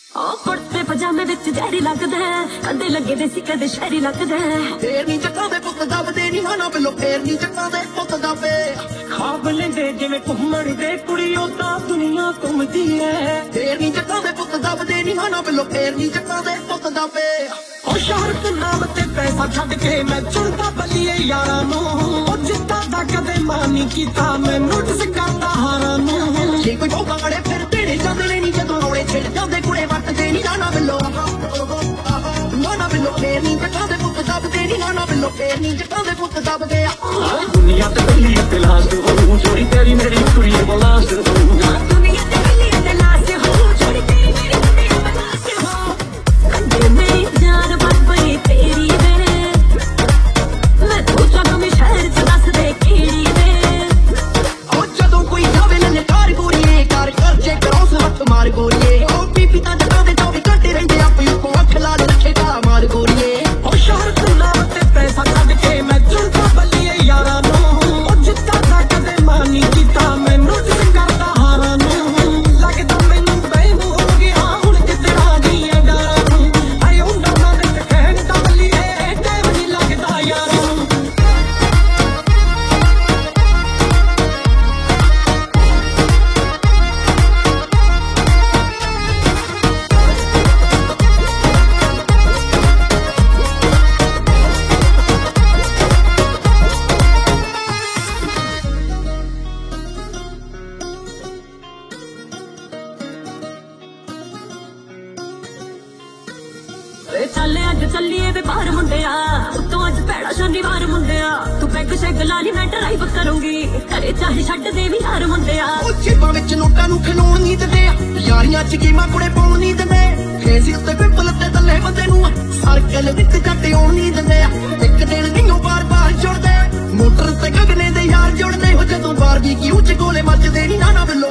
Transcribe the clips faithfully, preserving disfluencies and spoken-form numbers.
कुर्ते पजामे विच जहरी लगदा है, कदे लगे देसी कदे शहरी लगदा है। फेर नी जक्कां दे पुत्त दबदे नी हाना बिलो, फेर नी जक्कां दे पुत्त दबे। खाब लेंदे जिवें घुम्मण दे कुड़ी ओदा दुनिया घुमदी है। फेर नी जक्कां दे पुत्त दबदे नी हाना बिलो, फेर नी जक्कां दे पुत्त दबे। ओ शहरत नाम ते पैसा छड्ड के मैं चुनदा बलिए यारां नूं, ओ जिद्दां दा कदे मान नी कीता मैं नोटिस करदा हारां नूं। जे कोई भौंका बड़े फिर तेरे जांदे नी जदों रोले छिड़ जांदे कुड़े वटदे नी हाना बिलो, हाना बिलो। फेर नी जक्कां दे पुत्त दबदे नी हाना बिलो, फेर नी जक्कां दे पुत्त दबदे। दुनिया ते बल्ली ते लाश हो, जोड़ी तेरी मेरी कुड़ी बलाश हो। दुनिया ते बल्ली ते लाश हो, जोड़ी तेरी मेरी कुड़ी बलाश हो। कदे मेरी जान बरबरी तेरी वे, मैं तू चक शहर च दस दे कीड़ी वे। ओ जदों कोई जावे ने कार गोरीए, कार कर जे क्रॉस हथ मार गोरीए। ओ पीपी तां जटां दे चौबी घंटे रहिंदे आपे को अख लाल रखे का मार गोरीए। ओ शहरत नाम ते पैसा छड्ड के मैं चुनदा बलिए यारां नूं, ओ जिद्दां दा कदे मान नी कीता मैं नोटिस करदा हारां नूं। लगदा मैनूं बैम हो गया हुण किधरां दियां डारां नूं, आए उन्हां नां विच कहण दा बलिए टाइम नी लगदा यारां नूं। वे चले अज चलिए वे बाहर मुंडिया, उत्तों अज भैड़ा शनिवार मुंडिया। तू पैग शैग ला ली मैं ड्राइव करूंगी, घरे चाहे छड्ड दे भी यार मुंडिया। ओ जेबां विच नोटां नूं खलोण नी दिंदे, यारियां च गेमां कुड़े पाउण नी दिंदे। फेस उत्ते पिंपल ते तल्ले बंदे नूं सर्कल विच जट आउण नी दिंदे। इक दिन नहीं बार बार जुड़दे, मोटर ते गगने दे यार जुड़दे हो जदों बारबीक्यू च गोले मचदे नी नाना बिलो।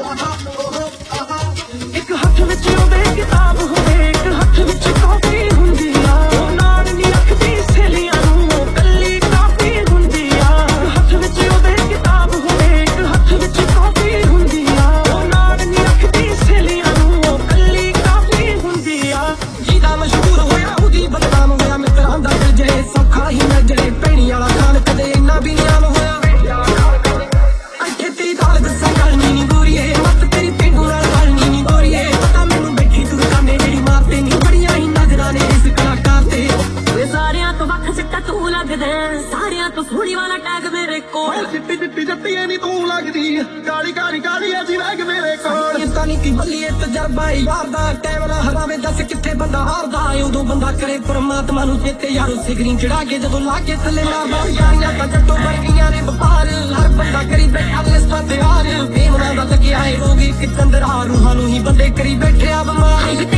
एक हथ विच ओदे किताब होवे, एक हथ विच कॉपी हुंदी आ। ओ नाल नी रखदी सहेलियां नूं, कल्ली काफी हुंदी आ। हथ विच ओदे किताब होवे, एक हथ विच कॉपी हुंदी आ। ओ नाल नी रखदी सहेलियां नूं, कल्ली काफी हुंदी आ। जीदा मशहूर होया ओदी बदनाम होया, मित्रां दा दिल जे सौखा ही नजरे पैणी वाला खान कदे इन्ना भी नी आम होया। अखे तेरी दाल दस्सां गल नी नी गोरीए, मत तेरी पेंडू नाल गल नी नी गोरीए। पता मैनूं बैठी तू काने जेड़ी मारते नी बड़ियां ही नजरां ने इस कलाकार ते। वे सारियां तो वख सिट्टा तू लगदा, सारियां तो सोहणी वाला टैग मेरे कोल। चिट्टी चिट्टी जट्टी नी तू लगदी, काली काली काली अजी रैग मेरे कोल। इत्ता नी की बल्लीए तजरबा यार दा, टैम ना हरावे दस कित्थे बंदा हारदा। उदों बंदा करे परमात्मा नूं चेते, यारो सिगरी चढ़ा के जदों ला के थल्ले मारदा। यारियां तां जट्टों वर्गियां ने वपार, हर बंदा करी बैठा लिस्टां ते हार। बेमना दा लग्या ए रोग इक चंद्रा, रूहां नूं ही बंदे करी बैठे आ बमार।